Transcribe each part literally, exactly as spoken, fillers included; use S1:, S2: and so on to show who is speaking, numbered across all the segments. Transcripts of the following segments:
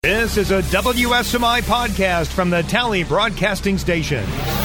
S1: This is a W S M I podcast from the Tally Broadcasting Station.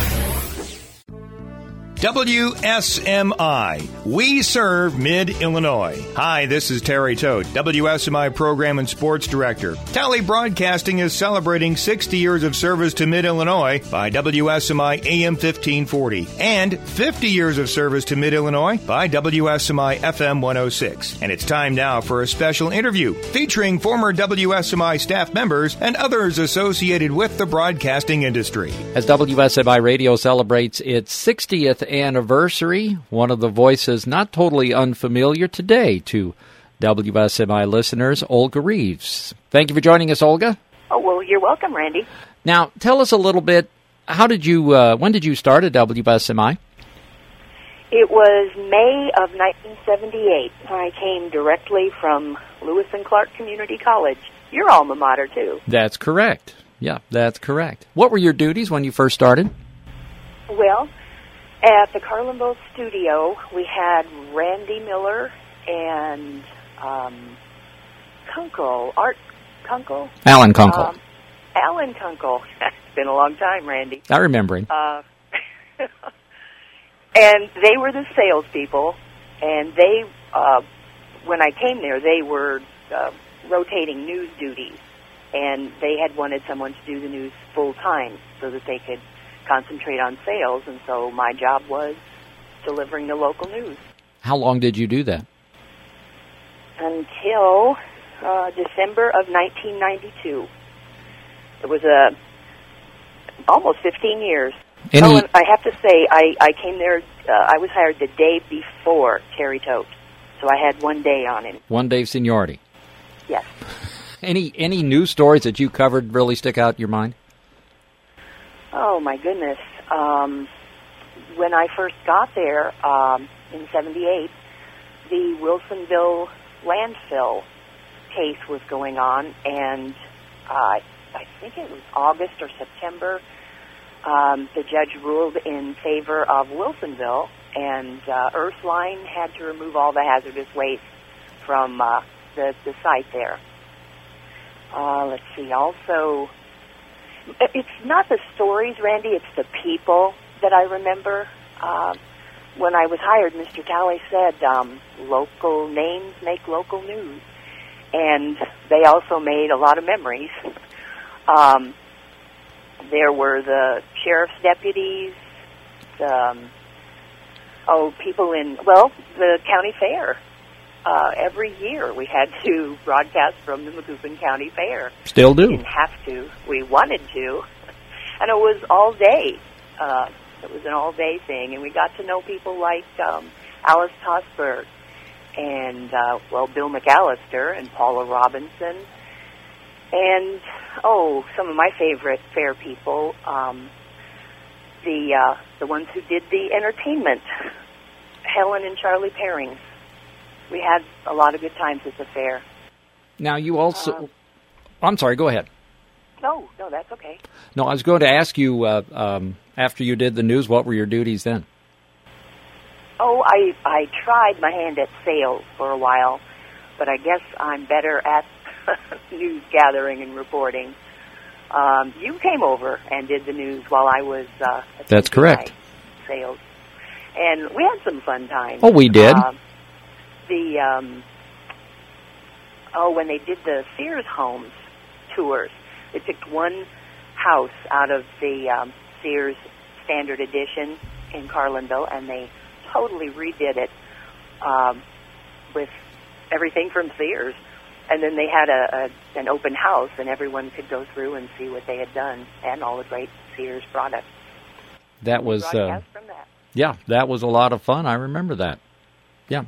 S1: W S M I. We serve Mid-Illinois. Hi, this is Terry Todt, W S M I Program and Sports Director. Tally Broadcasting is celebrating sixty years of service to Mid-Illinois by W S M I A M fifteen forty and fifty years of service to Mid-Illinois by W S M I F M one oh six. And it's time now for a special interview featuring former W S M I staff members and others associated with the broadcasting industry.
S2: As W S M I Radio celebrates its sixtieth anniversary, one of the voices not totally unfamiliar today to W S M I listeners, Olga Reeves. Thank you for joining us, Olga.
S3: Oh, well, you're welcome, Randy.
S2: Now, tell us a little bit, how did you, uh, when did you start at W S M I?
S3: It was May of nineteen seventy-eight. I came directly from Lewis and Clark Community College. Your alma mater, too.
S2: That's correct. Yeah, that's correct. What were your duties when you first started?
S3: Well, at the Carlinville studio, we had Randy Miller and um, Kunkel, Art Kunkel.
S2: Alan Kunkel.
S3: Um, Alan Kunkel. It's been a long time, Randy.
S2: I remember him.
S3: Uh, and they were the salespeople, and they, uh, when I came there, they were uh, rotating news duties, and they had wanted someone to do the news full time so that they could concentrate on sales, and so my job was delivering the local news.
S2: How long did you do that?
S3: Until uh, December of nineteen ninety-two. It was a almost fifteen years.
S2: Any...
S3: Oh, and I have to say, I, I came there, uh, I was hired the day before Terry Todt, so I had one day on him.
S2: One day of seniority.
S3: Yes.
S2: Any any news stories that you covered really stick out in your mind?
S3: Oh, my goodness. Um, when I first got there um, in seventy-eight, the Wilsonville landfill case was going on, and uh, I think it was August or September, um, the judge ruled in favor of Wilsonville, and uh, Earthline had to remove all the hazardous waste from uh, the, the site there. Uh, let's see, also... It's not the stories, Randy, it's the people that I remember. Uh, when I was hired, Mister Talley said, um, local names make local news. And they also made a lot of memories. Um, there were the sheriff's deputies, the, um, oh, people in, well, the county fair. Uh, every year we had to broadcast from the Macoupin County Fair.
S2: Still do.
S3: We didn't have to. We wanted to. And it was all day. Uh, it was an all-day thing. And we got to know people like um, Alice Tosberg and, uh, well, Bill McAllister and Paula Robinson. And, oh, some of my favorite fair people, um, the, uh, the ones who did the entertainment, Helen and Charlie Perrings. We had a lot of good times at the fair.
S2: Now, you also...
S3: Um,
S2: I'm sorry, go ahead.
S3: No, no, that's okay.
S2: No, I was going to ask you, uh, um, after you did the news, what were your duties then?
S3: Oh, I, I tried my hand at sales for a while, but I guess I'm better at news gathering and reporting. Um, you came over and did the news while I was... Uh,
S2: That's correct.
S3: Sales. And we had some fun times.
S2: Oh, we did.
S3: Uh, The, um, oh, when they did the Sears Homes tours, they picked one house out of the um, Sears Standard Edition in Carlinville, and they totally redid it um, with everything from Sears. And then they had a, a an open house, and everyone could go through and see what they had done and all the great Sears products.
S2: That was, uh,
S3: from that.
S2: yeah, that was a lot of fun. I remember that. Yeah.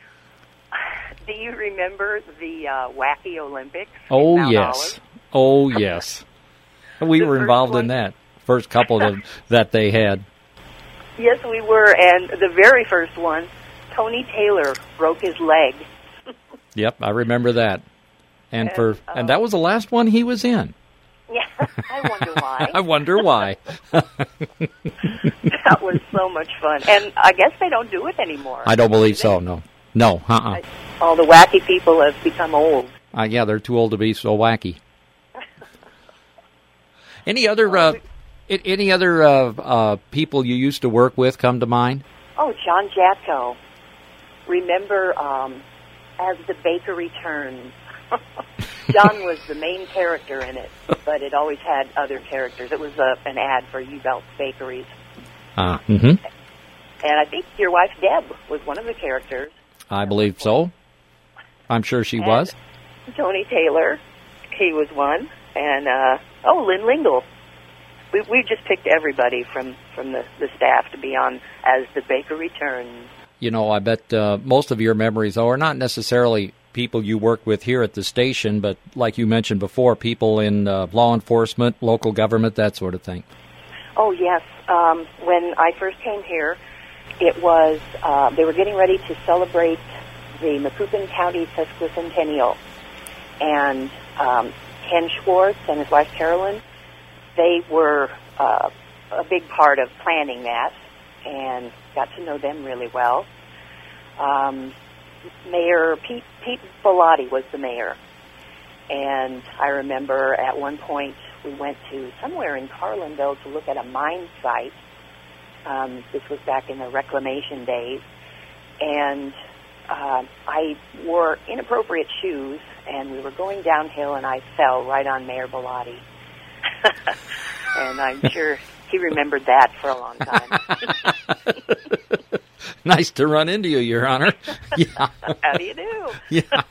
S3: Do you remember the uh, Wacky Olympics?
S2: Oh,
S3: Mount
S2: yes.
S3: Olive?
S2: Oh, yes. We
S3: The
S2: were
S3: first
S2: involved
S3: one?
S2: in that. First couple of, that they had.
S3: Yes, we were, and the very first one, Tony Taylor broke his leg.
S2: Yep, I remember that. And,
S3: and
S2: for
S3: uh,
S2: and that was the last one he was in.
S3: Yeah, I wonder why.
S2: I wonder why.
S3: That was so much fun. And I guess they don't do it anymore.
S2: I don't believe
S3: do
S2: so, no. No, uh-uh.
S3: All the wacky people have become old.
S2: Uh, yeah, they're too old to be so wacky. Any other uh, any other uh, uh, people you used to work with come to mind?
S3: Oh, John Jatko. Remember, um, As the Baker Returns. John was the main character in it, but it always had other characters. It was a, an ad for U-Belt Bakeries.
S2: Uh, mm-hmm.
S3: And I think your wife, Deb, was one of the characters.
S2: I believe so. I'm sure she
S3: and
S2: was.
S3: Tony Taylor, he was one. And, uh, oh, Lynn Lingle. We we just picked everybody from, from the, the staff to be on As the Baker Returns.
S2: You know, I bet uh, most of your memories are not necessarily people you work with here at the station, but like you mentioned before, people in uh, law enforcement, local government, that sort of thing.
S3: Oh, yes. Um, when I first came here, it was, uh, they were getting ready to celebrate the Macoupin County sesquicentennial. And um, Ken Schwartz and his wife Carolyn, they were uh, a big part of planning that, and got to know them really well. Um, Mayor Pete, Pete Bellotti was the mayor. And I remember at one point we went to somewhere in Carlinville to look at a mine site. Um, this was back in the reclamation days. And uh, I wore inappropriate shoes, and we were going downhill, and I fell right on Mayor Bellotti. And I'm sure he remembered that for a long time.
S2: Nice to run into you, Your Honor. Yeah.
S3: How do you do?
S2: Yeah.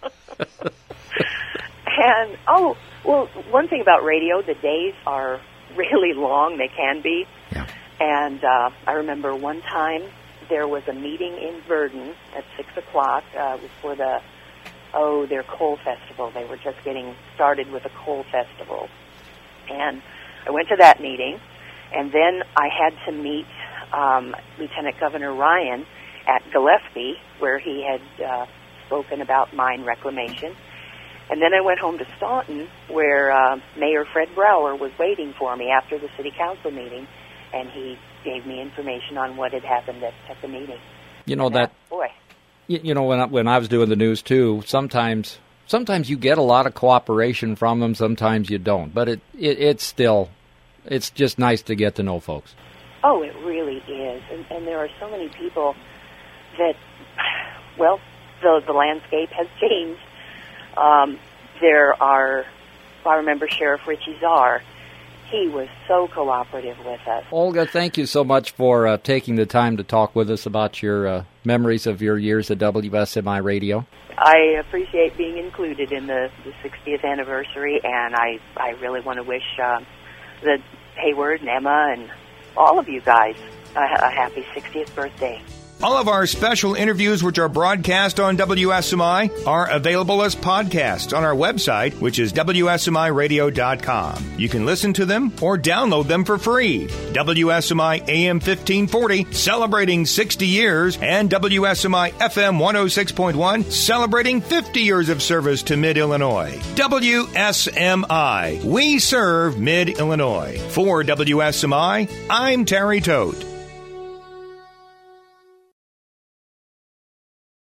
S3: And, oh, well, one thing about radio, the days are really long. They can be.
S2: Yeah.
S3: And uh, I remember one time there was a meeting in Verdon at six o'clock. Uh, it was for the, oh, their coal festival. They were just getting started with a coal festival. And I went to that meeting, and then I had to meet um, Lieutenant Governor Ryan at Gillespie, where he had uh, spoken about mine reclamation. And then I went home to Staunton, where uh, Mayor Fred Brower was waiting for me after the city council meeting, and he gave me information on what had happened at, at the meeting.
S2: You know,
S3: and
S2: that,
S3: that boy.
S2: You, you know, when I, when I was doing the news, too, sometimes sometimes you get a lot of cooperation from them, sometimes you don't. But it, it it's still, it's just nice to get to know folks.
S3: Oh, it really is. And, and there are so many people that, well, the, the landscape has changed. Um, there are, I remember Sheriff Richie Czar. He was so cooperative with us.
S2: Olga, thank you so much for uh, taking the time to talk with us about your uh, memories of your years at W S M I Radio.
S3: I appreciate being included in the, the sixtieth anniversary, and I, I really want to wish uh, the Hayward and Emma and all of you guys a, a happy sixtieth birthday.
S1: All of our special interviews, which are broadcast on W S M I, are available as podcasts on our website, which is W S M I radio dot com. You can listen to them or download them for free. W S M I A M fifteen forty, celebrating sixty years, and W S M I F M one oh six point one, celebrating fifty years of service to Mid-Illinois. W S M I, we serve Mid-Illinois. For W S M I, I'm Terry Todt.